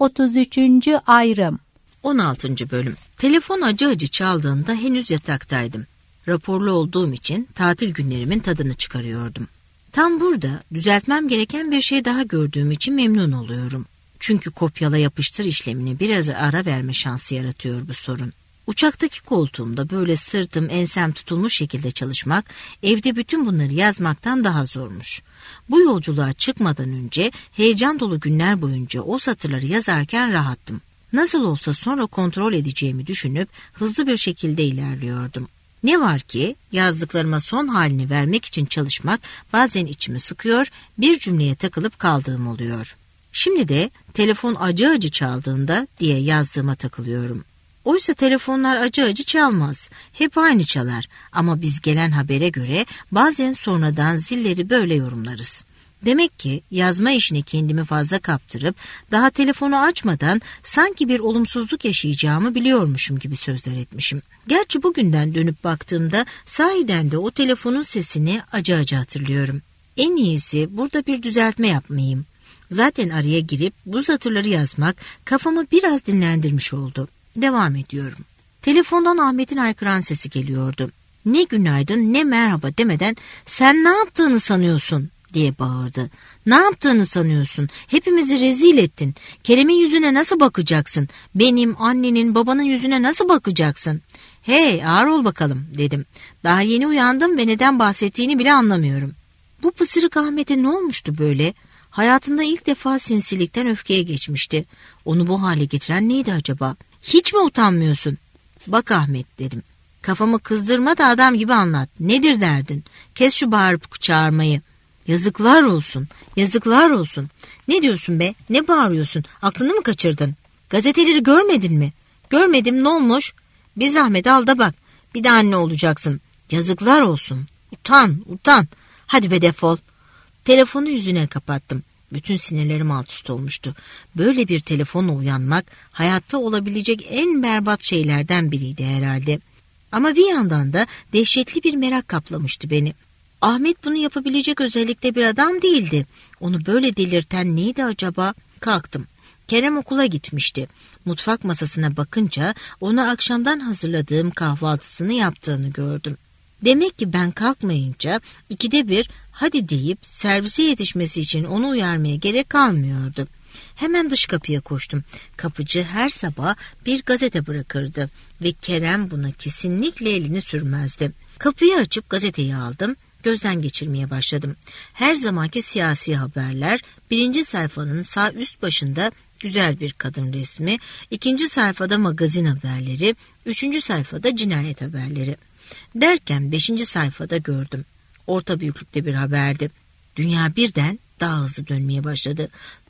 33. Ayrım 16. Bölüm. Telefon acı acı çaldığında henüz yataktaydım. Raporlu olduğum için tatil günlerimin tadını çıkarıyordum. Tam burada düzeltmem gereken bir şey daha gördüğüm için memnun oluyorum. Çünkü kopyala yapıştır işlemine biraz ara verme şansı yaratıyor bu sorun. Uçaktaki koltuğumda böyle sırtım ensem tutulmuş şekilde çalışmak, evde bütün bunları yazmaktan daha zormuş. Bu yolculuğa çıkmadan önce heyecan dolu günler boyunca o satırları yazarken rahattım. Nasıl olsa sonra kontrol edeceğimi düşünüp hızlı bir şekilde ilerliyordum. Ne var ki yazdıklarıma son halini vermek için çalışmak bazen içimi sıkıyor, bir cümleye takılıp kaldığım oluyor. Şimdi de telefon acı acı çaldığında diye yazdığıma takılıyorum. Oysa telefonlar acı acı çalmaz. Hep aynı çalar ama biz gelen habere göre bazen sonradan zilleri böyle yorumlarız. Demek ki yazma işine kendimi fazla kaptırıp daha telefonu açmadan sanki bir olumsuzluk yaşayacağımı biliyormuşum gibi sözler etmişim. Gerçi bugünden dönüp baktığımda sahiden de o telefonun sesini acı acı hatırlıyorum. En iyisi burada bir düzeltme yapmayayım. Zaten araya girip bu satırları yazmak kafamı biraz dinlendirmiş oldu. Devam ediyorum. Telefondan Ahmet'in haykıran sesi geliyordu. Ne günaydın ne merhaba demeden sen ne yaptığını sanıyorsun diye bağırdı. Ne yaptığını sanıyorsun? Hepimizi rezil ettin. Kerem'in yüzüne nasıl bakacaksın? Benim, annenin, babanın yüzüne nasıl bakacaksın? Hey ağır ol bakalım dedim. Daha yeni uyandım ve neden bahsettiğini bile anlamıyorum. Bu pısırık Ahmet'e ne olmuştu böyle? Hayatında ilk defa sinsilikten öfkeye geçmişti. Onu bu hale getiren neydi acaba? Hiç mi utanmıyorsun? Bak Ahmet dedim. Kafamı kızdırma da adam gibi anlat. Nedir derdin? Kes şu bağırıp çağırmayı. Yazıklar olsun, yazıklar olsun. Ne diyorsun be? Ne bağırıyorsun? Aklını mı kaçırdın? Gazeteleri görmedin mi? Görmedim, ne olmuş? Bir zahmet al da bak. Bir de anne olacaksın. Yazıklar olsun. Utan, utan. Hadi be defol. Telefonu yüzüne kapattım. Bütün sinirlerim alt üst olmuştu. Böyle bir telefonla uyanmak hayatta olabilecek en berbat şeylerden biriydi herhalde. Ama bir yandan da dehşetli bir merak kaplamıştı beni. Ahmet bunu yapabilecek özellikle bir adam değildi. Onu böyle delirten neydi acaba? Kalktım. Kerem okula gitmişti. Mutfak masasına bakınca ona akşamdan hazırladığım kahvaltısını yaptığını gördüm. Demek ki ben kalkmayınca ikide bir hadi deyip servise yetişmesi için onu uyarmaya gerek kalmıyordu. Hemen dış kapıya koştum. Kapıcı her sabah bir gazete bırakırdı ve Kerem buna kesinlikle elini sürmezdi. Kapıyı açıp gazeteyi aldım. Gözden geçirmeye başladım. Her zamanki siyasi haberler, birinci sayfanın sağ üst başında güzel bir kadın resmi, ikinci sayfada magazin haberleri, üçüncü sayfada cinayet haberleri. Derken 5. sayfada gördüm. Orta büyüklükte bir haberdi. Dünya birden daha hızlı dönmeye başladı.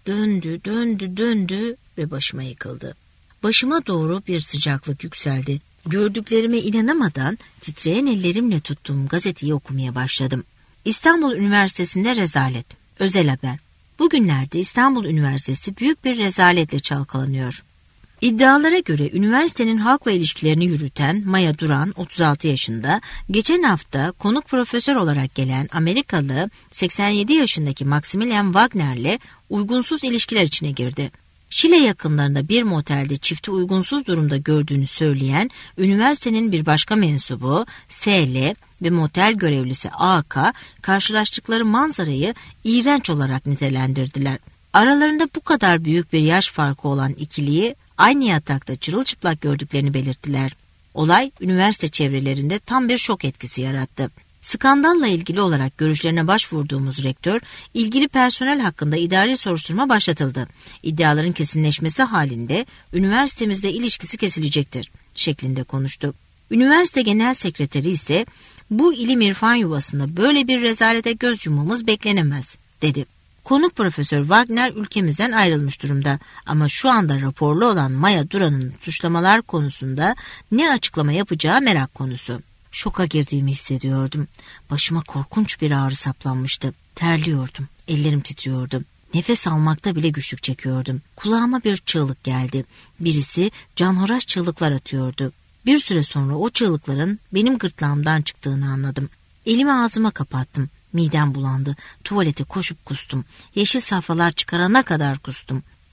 Döndü ve başıma yıkıldı. Başıma doğru bir sıcaklık yükseldi. Gördüklerime inanamadan titreyen ellerimle tuttuğum gazeteyi okumaya başladım. İstanbul Üniversitesi'nde rezalet. Özel haber. Bugünlerde İstanbul Üniversitesi büyük bir rezaletle çalkalanıyor. İddialara göre üniversitenin halkla ilişkilerini yürüten Maya Duran 36 yaşında, geçen hafta konuk profesör olarak gelen Amerikalı 87 yaşındaki Maximilian Wagner'le uygunsuz ilişkiler içine girdi. Şile yakınlarında bir motelde çifti uygunsuz durumda gördüğünü söyleyen üniversitenin bir başka mensubu S.L. ve motel görevlisi A.K. karşılaştıkları manzarayı iğrenç olarak nitelendirdiler. Aralarında bu kadar büyük bir yaş farkı olan ikiliyi aynı yatakta çırılçıplak gördüklerini belirttiler. Olay üniversite çevrelerinde tam bir şok etkisi yarattı. Skandalla ilgili olarak görüşlerine başvurduğumuz rektör, ilgili personel hakkında idari soruşturma başlatıldı. İddiaların kesinleşmesi halinde üniversitemizde ilişkisi kesilecektir şeklinde konuştu. Üniversite genel sekreteri ise bu ilim irfan yuvasında böyle bir rezalete göz yummamız beklenemez dedi. Konuk Profesör Wagner ülkemizden ayrılmış durumda ama şu anda raporlu olan Maya Duran'ın suçlamalar konusunda ne açıklama yapacağı merak konusu. Şoka girdiğimi hissediyordum. Başıma korkunç bir ağrı saplanmıştı. Terliyordum, ellerim titriyordu. Nefes almakta bile güçlük çekiyordum. Kulağıma bir çığlık geldi. Birisi canhıraş çığlıklar atıyordu. Bir süre sonra o çığlıkların benim gırtlağımdan çıktığını anladım. Elimi ağzıma kapattım. Midem bulandı. Tuvalete koşup kustum. Yeşil safhalar çıkarana kadar kustum.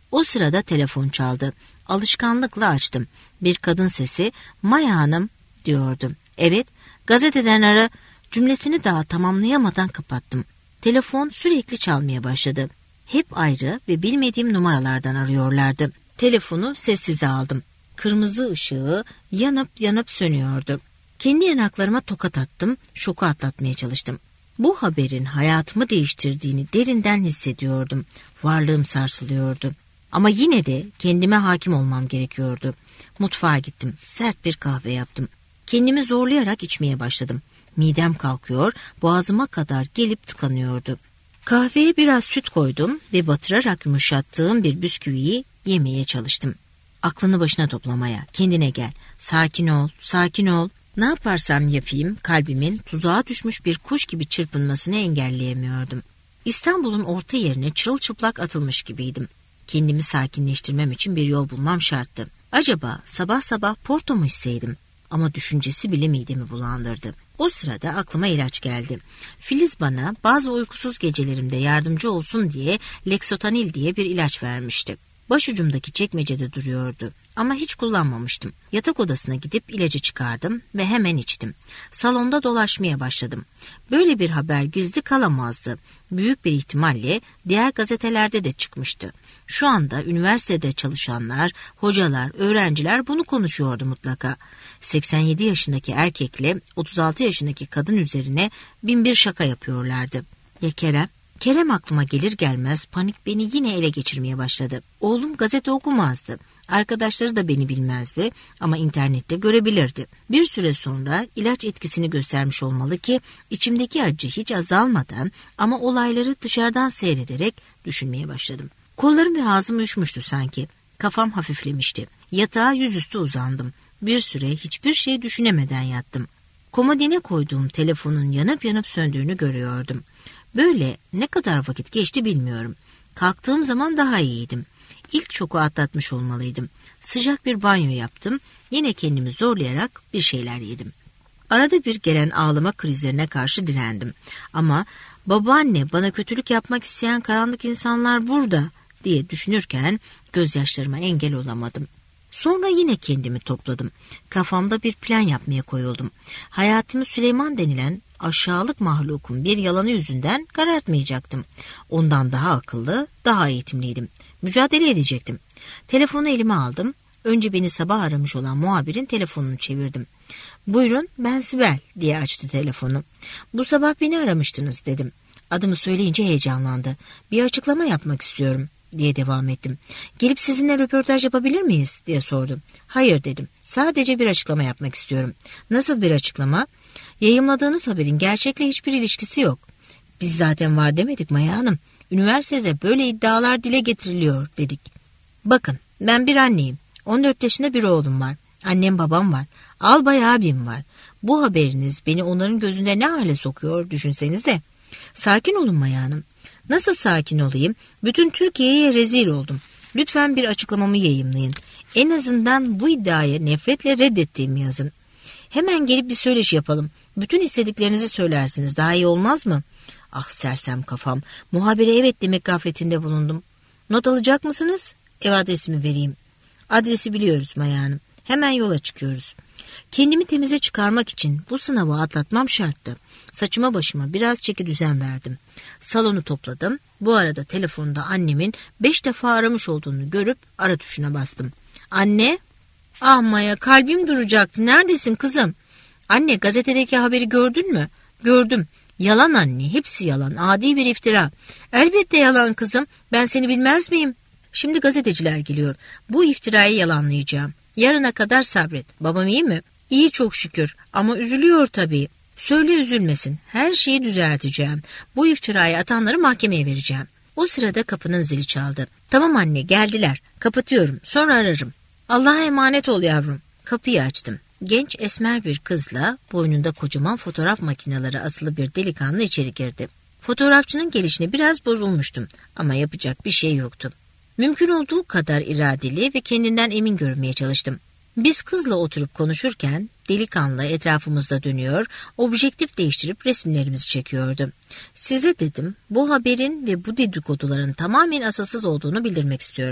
O sırada telefon çaldı. Alışkanlıkla açtım. Bir kadın sesi, "Maya Hanım," diyordu. "Evet, gazeteden ara," cümlesini daha tamamlayamadan kapattım. Telefon sürekli çalmaya başladı. Hep ayrı ve bilmediğim numaralardan arıyorlardı. Telefonu sessize aldım. Kırmızı ışığı yanıp sönüyordu. Kendi yanaklarıma tokat attım, şoku atlatmaya çalıştım. Bu haberin hayatımı değiştirdiğini derinden hissediyordum. Varlığım sarsılıyordu. Ama yine de kendime hakim olmam gerekiyordu. Mutfağa gittim, sert bir kahve yaptım. Kendimi zorlayarak içmeye başladım. Midem kalkıyor, boğazıma kadar gelip tıkanıyordu. Kahveye biraz süt koydum ve batırarak yumuşattığım bir bisküviyi yemeye çalıştım. Aklını başına toplamaya, kendine gel, sakin ol, sakin ol. Ne yaparsam yapayım kalbimin tuzağa düşmüş bir kuş gibi çırpınmasını engelleyemiyordum. İstanbul'un orta yerine çırılçıplak atılmış gibiydim. Kendimi sakinleştirmem için bir yol bulmam şarttı. Acaba sabah sabah Porto mu içseydim? Ama düşüncesi bile midemi bulandırdı. O sırada aklıma ilaç geldi. Filiz bana bazı uykusuz gecelerimde yardımcı olsun diye Lexotanil diye bir ilaç vermişti. Başucumdaki çekmecede duruyordu ama hiç kullanmamıştım. Yatak odasına gidip ilacı çıkardım ve hemen içtim. Salonda dolaşmaya başladım. Böyle bir haber gizli kalamazdı. Büyük bir ihtimalle diğer gazetelerde de çıkmıştı. Şu anda üniversitede çalışanlar, hocalar, öğrenciler bunu konuşuyordu mutlaka. 87 yaşındaki erkekle 36 yaşındaki kadın üzerine bin bir şaka yapıyorlardı. Ya Kerem? Kerem aklıma gelir gelmez panik beni yine ele geçirmeye başladı. Oğlum gazete okumazdı. Arkadaşları da beni bilmezdi ama internette görebilirdi. Bir süre sonra ilaç etkisini göstermiş olmalı ki içimdeki acı hiç azalmadan ama olayları dışarıdan seyrederek düşünmeye başladım. Kollarım ve ağzım uyuşmuştu sanki. Kafam hafiflemişti. Yatağa yüzüstü uzandım. Bir süre hiçbir şey düşünemeden yattım. Komodine koyduğum telefonun yanıp söndüğünü görüyordum. Böyle ne kadar vakit geçti bilmiyorum. Kalktığım zaman daha iyiydim. İlk şoku atlatmış olmalıydım. Sıcak bir banyo yaptım. Yine kendimi zorlayarak bir şeyler yedim. Arada bir gelen ağlama krizlerine karşı direndim. Ama babaanne bana kötülük yapmak isteyen karanlık insanlar burada diye düşünürken gözyaşlarıma engel olamadım. Sonra yine kendimi topladım. Kafamda bir plan yapmaya koyuldum. Hayatımı Süleyman denilen aşağılık mahlukun bir yalanı yüzünden karartmayacaktım. Ondan daha akıllı, daha eğitimliydim. Mücadele edecektim. Telefonu elime aldım. Önce beni sabah aramış olan muhabirin telefonunu çevirdim. "Buyurun, ben Sibel," diye açtı telefonu. "Bu sabah beni aramıştınız," dedim. Adımı söyleyince heyecanlandı. "Bir açıklama yapmak istiyorum," diye devam ettim. "Gelip sizinle röportaj yapabilir miyiz?" diye sordum. "Hayır," dedim. "Sadece bir açıklama yapmak istiyorum." "Nasıl bir açıklama?" "Yayımladığınız haberin gerçekle hiçbir ilişkisi yok." "Biz zaten var demedik Maya Hanım. Üniversitede böyle iddialar dile getiriliyor," dedik. "Bakın, ben bir anneyim. 14 yaşında bir oğlum var. Annem babam var. Albay abim var. Bu haberiniz beni onların gözünde ne hale sokuyor düşünsenize." "Sakin olun Maya Hanım." "Nasıl sakin olayım? Bütün Türkiye'ye rezil oldum. Lütfen bir açıklamamı yayımlayın. En azından bu iddiayı nefretle reddettiğimi yazın. Hemen gelip bir söyleşi yapalım. Bütün istediklerinizi söylersiniz. Daha iyi olmaz mı?" Ah sersem kafam. Muhabire evet demek gafletinde bulundum. "Not alacak mısınız?" "Ev adresimi vereyim." "Adresi biliyoruz Maya Hanım. Hemen yola çıkıyoruz." Kendimi temize çıkarmak için bu sınavı atlatmam şarttı. Saçıma başıma biraz çeki düzen verdim. Salonu topladım. Bu arada telefonda annemin 5 defa aramış olduğunu görüp ara tuşuna bastım. "Anne?" "Ah Maya, kalbim duracaktı. Neredesin kızım?" "Anne, gazetedeki haberi gördün mü?" "Gördüm." "Yalan anne, hepsi yalan. Adi bir iftira." "Elbette yalan kızım. Ben seni bilmez miyim?" "Şimdi gazeteciler geliyor. Bu iftirayı yalanlayacağım. Yarına kadar sabret. Babam iyi mi?" "İyi çok şükür ama üzülüyor tabii." "Söyle üzülmesin. Her şeyi düzelteceğim. Bu iftirayı atanları mahkemeye vereceğim." O sırada kapının zili çaldı. "Tamam anne, geldiler. Kapatıyorum. Sonra ararım." "Allah'a emanet ol yavrum." Kapıyı açtım. Genç esmer bir kızla boynunda kocaman fotoğraf makineleri asılı bir delikanlı içeri girdi. Fotoğrafçının gelişine biraz bozulmuştum ama yapacak bir şey yoktu. Mümkün olduğu kadar iradeli ve kendinden emin görünmeye çalıştım. Biz kızla oturup konuşurken delikanlı etrafımızda dönüyor, objektif değiştirip resimlerimizi çekiyordu. "Size," dedim, "bu haberin ve bu dedikoduların tamamen asılsız olduğunu bildirmek istiyorum.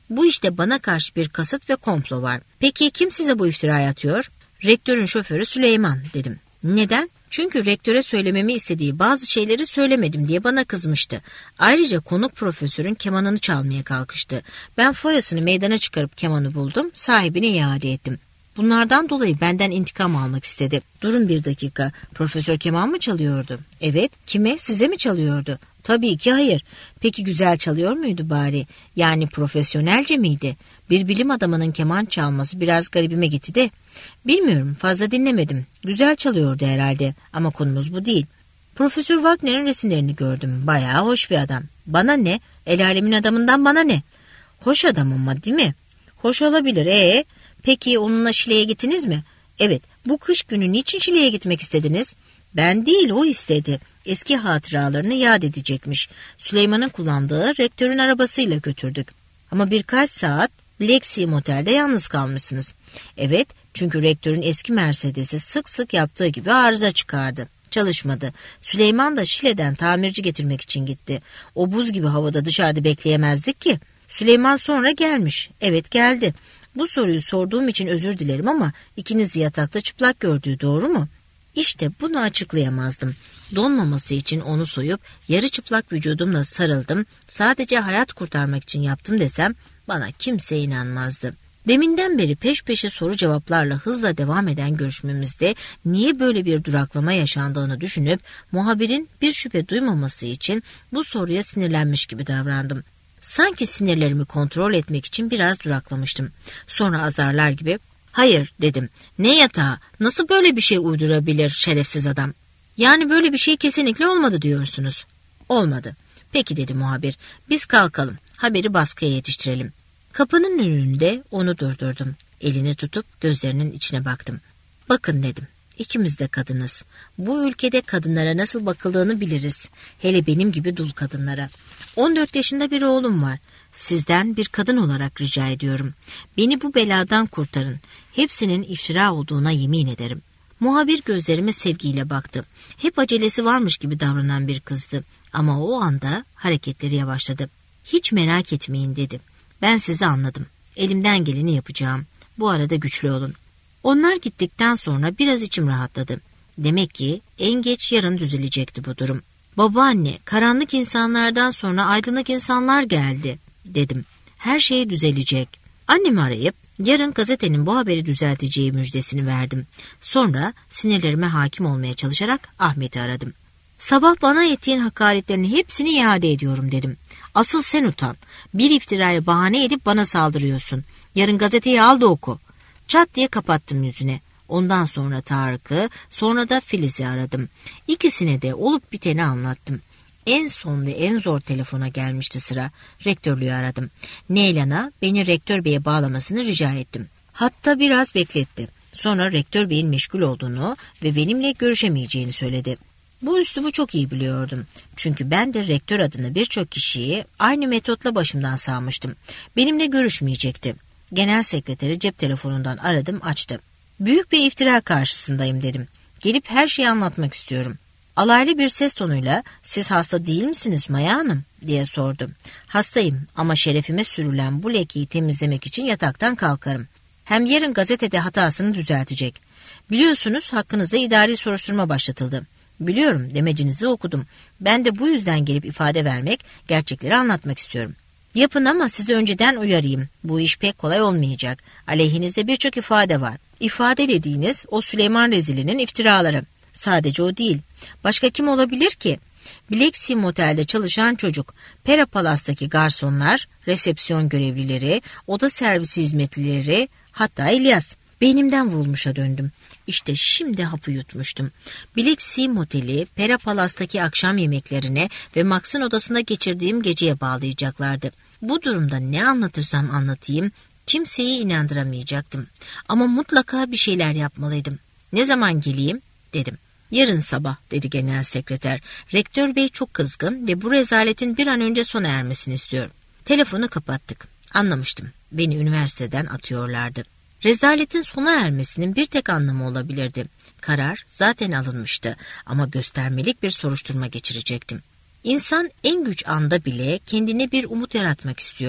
Bu işte bana karşı bir kasıt ve komplo var. Peki kim size bu iftirayı atıyor? Rektörün şoförü Süleyman dedim. Neden? Çünkü rektöre söylememi istediği bazı şeyleri söylemedim diye bana kızmıştı. Ayrıca konuk profesörün kemanını çalmaya kalkıştı. Ben foyasını meydana çıkarıp kemanı buldum, sahibine iade ettim. Bunlardan dolayı benden intikam almak istedi. Durun bir dakika, profesör keman mı çalıyordu? Evet, kime, size mi çalıyordu? Tabii ki hayır. Peki güzel çalıyor muydu bari? Yani profesyonelce miydi? Bir bilim adamının keman çalması biraz garibime gitti de. Bilmiyorum, fazla dinlemedim. Güzel çalıyordu herhalde ama konumuz bu değil. Profesör Wagner'in resimlerini gördüm. Bayağı hoş bir adam. Bana ne? El alemin adamından bana ne? Hoş adam ama değil mi? Hoş olabilir. Peki onunla Şile'ye gittiniz mi? Evet. Bu kış günü niçin Şile'ye gitmek istediniz? Ben değil, o istedi. Eski hatıralarını yad edecekmiş. Süleyman'ın kullandığı rektörün arabasıyla götürdük. Ama birkaç saat Lexium Otel'de yalnız kalmışsınız. Evet, çünkü rektörün eski Mercedes'i sık sık yaptığı gibi arıza çıkardı. Çalışmadı. Süleyman da Şile'den tamirci getirmek için gitti. O buz gibi havada dışarıda bekleyemezdik ki. Süleyman sonra gelmiş. Evet, geldi. Bu soruyu sorduğum için özür dilerim ama ikinizi yatakta çıplak gördüğü doğru mu? İşte bunu açıklayamazdım. Donmaması için onu soyup yarı çıplak vücudumla sarıldım. Sadece hayat kurtarmak için yaptım desem bana kimse inanmazdı. Deminden beri peş peşe soru cevaplarla hızla devam eden görüşmemizde niye böyle bir duraklama yaşandığını düşünüp muhabirin bir şüphe duymaması için bu soruya sinirlenmiş gibi davrandım. Sanki sinirlerimi kontrol etmek için biraz duraklamıştım. Sonra azarlar gibi "Hayır," dedim. "Ne yatağı? Nasıl böyle bir şey uydurabilir şerefsiz adam? Yani böyle bir şey kesinlikle olmadı diyorsunuz." "Olmadı." "Peki," dedi muhabir. "Biz kalkalım. Haberi baskıya yetiştirelim." Kapının önünde onu durdurdum. Elini tutup gözlerinin içine baktım. "Bakın," dedim. "İkimiz de kadınız. Bu ülkede kadınlara nasıl bakıldığını biliriz. Hele benim gibi dul kadınlara. 14 yaşında bir oğlum var. Sizden bir kadın olarak rica ediyorum. Beni bu beladan kurtarın. Hepsinin iftira olduğuna yemin ederim." Muhabir gözlerime sevgiyle baktı. Hep acelesi varmış gibi davranan bir kızdı. Ama o anda hareketleri yavaşladı. "Hiç merak etmeyin," dedi. "Ben sizi anladım. Elimden geleni yapacağım. Bu arada güçlü olun." Onlar gittikten sonra biraz içim rahatladı. Demek ki en geç yarın düzelecekti bu durum. "Babaanne, karanlık insanlardan sonra aydınlık insanlar geldi," dedim. "Her şey düzelecek." Annemi arayıp yarın gazetenin bu haberi düzelteceği müjdesini verdim. Sonra sinirlerime hakim olmaya çalışarak Ahmet'i aradım. "Sabah bana ettiğin hakaretlerin hepsini iade ediyorum," dedim. "Asıl sen utan. Bir iftiraya bahane edip bana saldırıyorsun. Yarın gazeteyi al da oku." Çat diye kapattım yüzüne. Ondan sonra Tarık'ı, sonra da Filiz'i aradım. İkisine de olup biteni anlattım. En son ve en zor telefona gelmişti sıra. Rektörlüğü aradım. Neylan'a beni rektör beye bağlamasını rica ettim. Hatta biraz bekletti. Sonra rektör beyin meşgul olduğunu ve benimle görüşemeyeceğini söyledi. Bu üslubu çok iyi biliyordum. Çünkü ben de rektör adına birçok kişiyi aynı metotla başımdan sağmıştım. Benimle görüşmeyecekti. Genel sekreteri cep telefonundan aradım, açtı. "Büyük bir iftira karşısındayım," dedim. "Gelip her şeyi anlatmak istiyorum." Alaylı bir ses tonuyla "Siz hasta değil misiniz Maya Hanım?" diye sordum. "Hastayım ama şerefime sürülen bu lekeyi temizlemek için yataktan kalkarım. Hem yarın gazetede hatasını düzeltecek. Biliyorsunuz hakkınızda idari soruşturma başlatıldı." "Biliyorum, demecinizi okudum. Ben de bu yüzden gelip ifade vermek, gerçekleri anlatmak istiyorum." "Yapın ama sizi önceden uyarayım. Bu iş pek kolay olmayacak. Aleyhinizde birçok ifade var. İfade dediğiniz o Süleyman rezilinin iftiraları. Sadece o değil. Başka kim olabilir ki? Lexium Otel'de çalışan çocuk, Pera Palas'taki garsonlar, resepsiyon görevlileri, oda servisi hizmetlileri, hatta İlyas. Beynimden vurulmuşa döndüm. İşte şimdi hapı yutmuştum. Lexium Oteli, Pera Palas'taki akşam yemeklerine ve Max'ın odasında geçirdiğim geceye bağlayacaklardı. Bu durumda ne anlatırsam anlatayım, kimseyi inandıramayacaktım. Ama mutlaka bir şeyler yapmalıydım. "Ne zaman geleyim?" dedim. "Yarın sabah," dedi genel sekreter. "Rektör bey çok kızgın ve bu rezaletin bir an önce sona ermesini istiyor." Telefonu kapattık. Anlamıştım. Beni üniversiteden atıyorlardı. Rezaletin sona ermesinin bir tek anlamı olabilirdi. Karar zaten alınmıştı ama göstermelik bir soruşturma geçirecektim. İnsan en güç anda bile kendine bir umut yaratmak istiyor.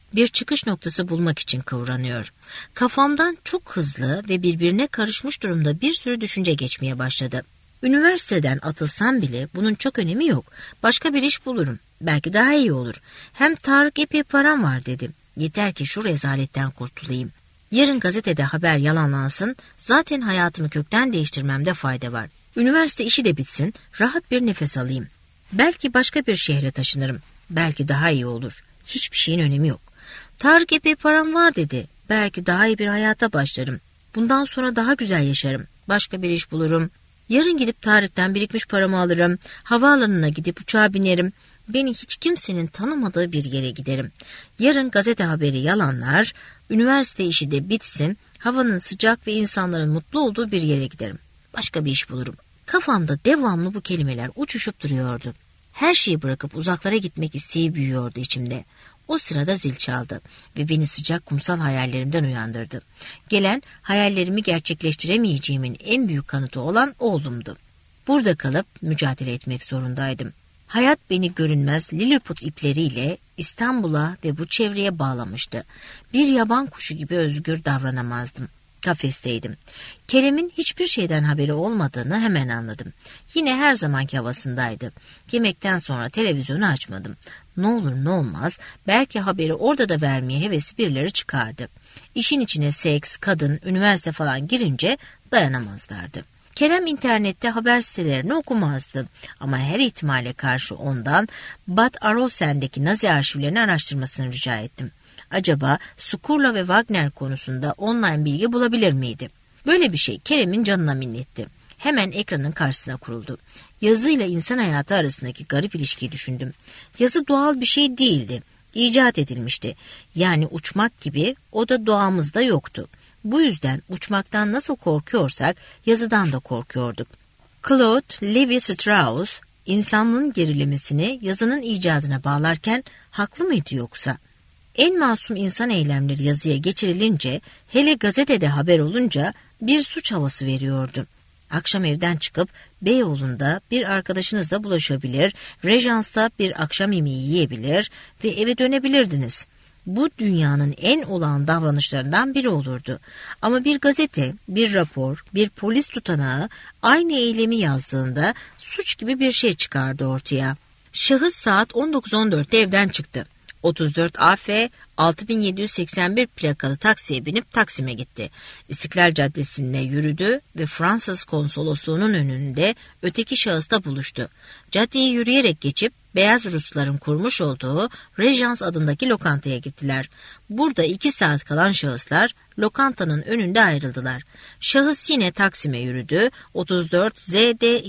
Bir çıkış noktası bulmak için kıvranıyor. Kafamdan çok hızlı ve birbirine karışmış durumda bir sürü düşünce geçmeye başladı. Üniversiteden atılsam bile bunun çok önemi yok. Başka bir iş bulurum. Belki daha iyi olur. Hem Tarık epey param var dedim. Yeter ki şu rezaletten kurtulayım. Yarın gazetede haber yalanlansın. Zaten hayatımı kökten değiştirmemde fayda var. Üniversite işi de bitsin. Rahat bir nefes alayım. Belki başka bir şehre taşınırım. Belki daha iyi olur. Hiçbir şeyin önemi yok. Tarık epey param var dedi. Belki daha iyi bir hayata başlarım. Bundan sonra daha güzel yaşarım. Başka bir iş bulurum. Yarın gidip Tarık'tan birikmiş paramı alırım. Havaalanına gidip uçağa binerim. Beni hiç kimsenin tanımadığı bir yere giderim. Yarın gazete haberi yalanlar. Üniversite işi de bitsin. Havanın sıcak ve insanların mutlu olduğu bir yere giderim. Başka bir iş bulurum. Kafamda devamlı bu kelimeler uçuşup duruyordu. Her şeyi bırakıp uzaklara gitmek isteği büyüyordu içimde. O sırada zil çaldı ve beni sıcak kumsal hayallerimden uyandırdı. Gelen hayallerimi gerçekleştiremeyeceğimin en büyük kanıtı olan oğlumdu. Burada kalıp mücadele etmek zorundaydım. Hayat beni görünmez Lilliput ipleriyle İstanbul'a ve bu çevreye bağlamıştı. Bir yaban kuşu gibi özgür davranamazdım. Kafesteydim. Kerem'in hiçbir şeyden haberi olmadığını hemen anladım. Yine her zamanki havasındaydı. Yemekten sonra televizyonu açmadım. Ne olur ne olmaz belki haberi orada da vermeye hevesi birileri çıkardı. İşin içine seks, kadın, üniversite falan girince dayanamazlardı. Kerem internette haber sitelerini okumazdı ama her ihtimale karşı ondan Bad Arolsen'deki Nazi arşivlerini araştırmasını rica ettim. Acaba Skurla ve Wagner konusunda online bilgi bulabilir miydi? Böyle bir şey Kerem'in canına minnetti. Hemen ekranın karşısına kuruldu. Yazıyla insan hayatı arasındaki garip ilişkiyi düşündüm. Yazı doğal bir şey değildi. İcat edilmişti. Yani uçmak gibi o da doğamızda yoktu. Bu yüzden uçmaktan nasıl korkuyorsak yazıdan da korkuyorduk. Claude Lévi-Strauss insanlığın gerilemesini yazının icadına bağlarken haklı mıydı yoksa? En masum insan eylemleri yazıya geçirilince, hele gazetede haber olunca bir suç havası veriyordu. Akşam evden çıkıp Beyoğlu'nda bir arkadaşınızla bulaşabilir, Rejans'ta bir akşam yemeği yiyebilir ve eve dönebilirdiniz. Bu dünyanın en olağan davranışlarından biri olurdu. Ama bir gazete, bir rapor, bir polis tutanağı aynı eylemi yazdığında suç gibi bir şey çıkardı ortaya. Şahıs saat 19.14'te evden çıktı. 34 AF 6781 plakalı taksiye binip Taksim'e gitti. İstiklal Caddesi'nde yürüdü ve Fransız konsolosluğunun önünde öteki şahısla buluştu. Caddeyi yürüyerek geçip Beyaz Rusların kurmuş olduğu Rejans adındaki lokantaya gittiler. Burada 2 saat kalan şahıslar lokantanın önünde ayrıldılar. Şahıs yine Taksim'e yürüdü. 34 ZD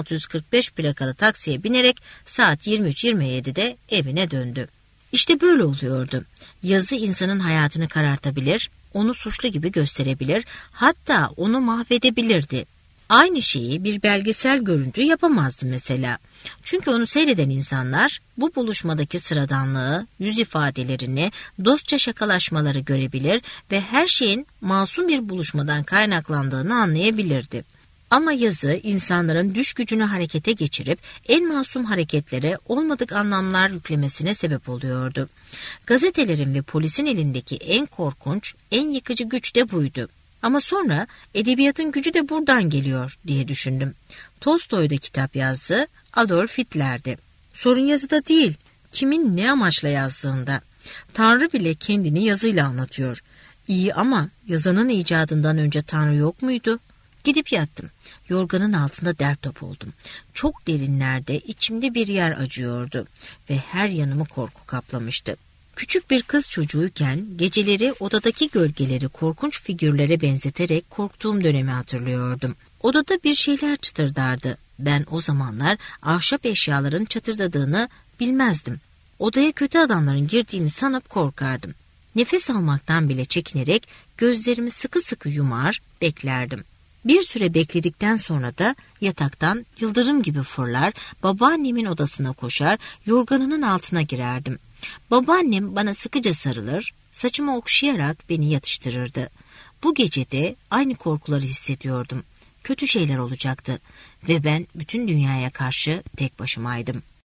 2645 plakalı taksiye binerek saat 23.27'de evine döndü. İşte böyle oluyordu. Yazı insanın hayatını karartabilir, onu suçlu gibi gösterebilir, hatta onu mahvedebilirdi. Aynı şeyi bir belgesel görüntü yapamazdı mesela. Çünkü onu seyreden insanlar bu buluşmadaki sıradanlığı, yüz ifadelerini, dostça şakalaşmaları görebilir ve her şeyin masum bir buluşmadan kaynaklandığını anlayabilirdi. Ama yazı insanların düş gücünü harekete geçirip en masum hareketlere olmadık anlamlar yüklemesine sebep oluyordu. Gazetelerin ve polisin elindeki en korkunç, en yıkıcı güç de buydu. Ama sonra edebiyatın gücü de buradan geliyor diye düşündüm. Tolstoy da kitap yazdı, Adolf Hitler'di. Sorun yazıda değil, kimin ne amaçla yazdığında. Tanrı bile kendini yazıyla anlatıyor. İyi ama yazının icadından önce Tanrı yok muydu? Gidip yattım. Yorganın altında dert top oldum. Çok derinlerde içimde bir yer acıyordu ve her yanımı korku kaplamıştı. Küçük bir kız çocuğuyken geceleri odadaki gölgeleri korkunç figürlere benzeterek korktuğum dönemi hatırlıyordum. Odada bir şeyler çıtırdardı. Ben o zamanlar ahşap eşyaların çatırdadığını bilmezdim. Odaya kötü adamların girdiğini sanıp korkardım. Nefes almaktan bile çekinerek gözlerimi sıkı sıkı yumar, beklerdim. Bir süre bekledikten sonra da yataktan yıldırım gibi fırlar, babaannemin odasına koşar, yorganının altına girerdim. Babaannem bana sıkıca sarılır, saçımı okşayarak beni yatıştırırdı. Bu gecede aynı korkuları hissediyordum. Kötü şeyler olacaktı ve ben bütün dünyaya karşı tek başımaydım.